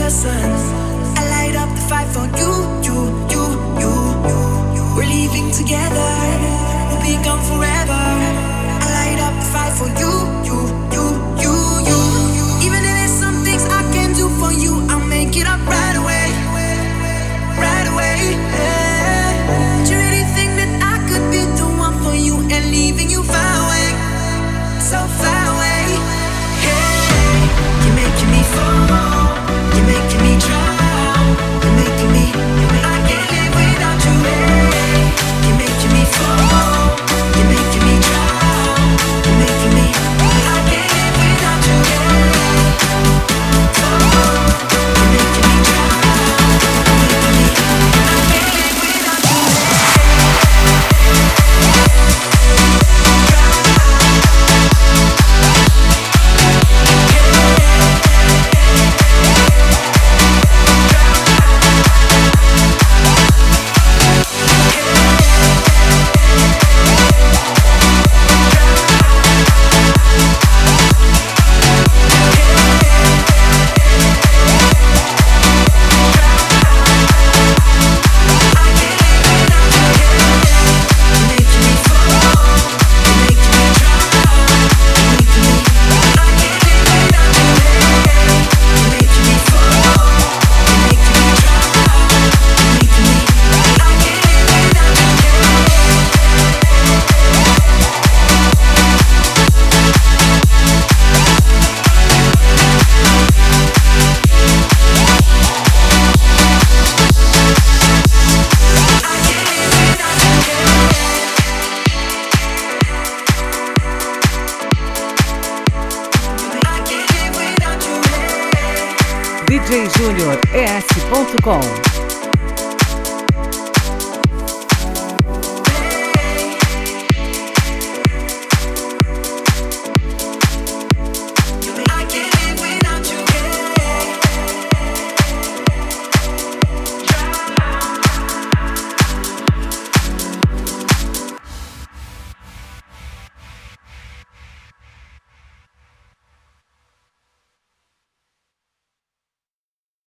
the sun. I light up the fight for you, you, you, you, you, you. We're leaving together, we'll be gone forever. I light up the fight for you, you, you, you, you. Even if there's some things I can do for you, I'll make it up right away, right away. Yeah. Do you really think that I could be the one for you and leaving you far away, so far away? Hey, you're making me fall, you're making me drown, you're making me, I can't live without you. Hey, you're making me fall, you're making me drown, you're making me, I can't live without you. Hey, you're making me drown, you're making me, I can't live without you. DJJuniores.com